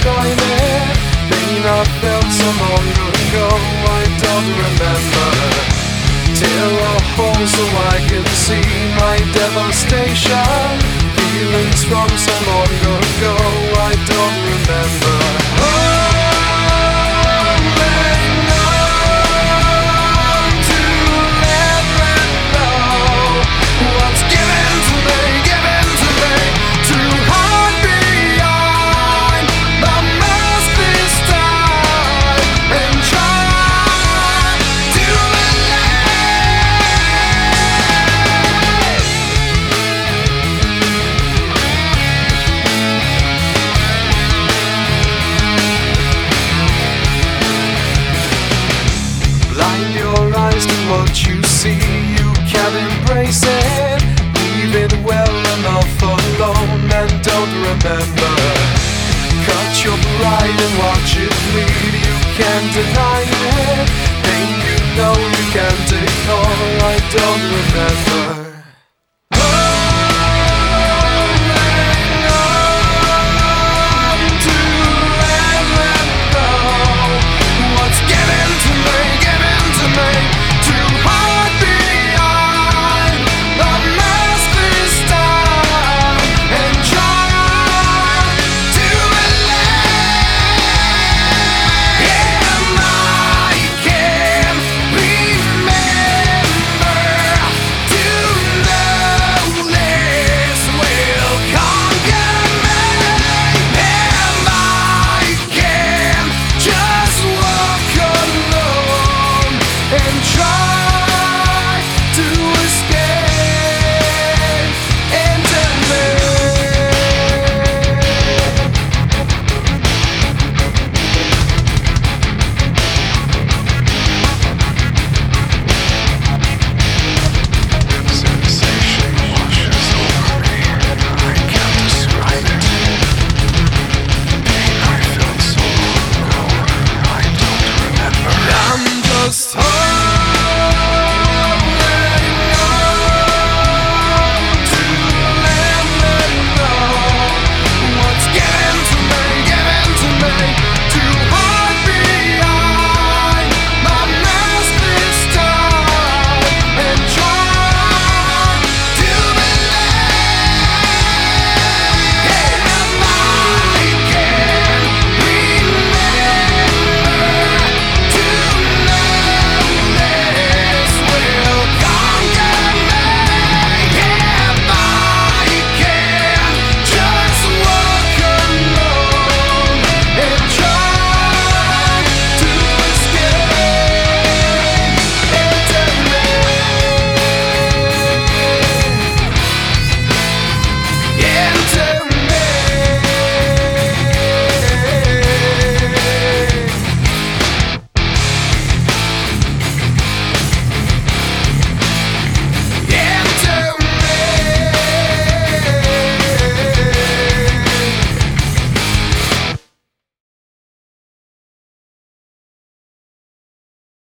describe it. Pain I felt so long ago, I don't remember. Tear a hole so I can see my devastation. Feelings from so long ago, I don't remember. What you see, you can embrace it. Leave it well enough alone and don't remember. Cut your pride and watch it bleed. You can't deny it. Pain you know you can't ignore. I don't remember.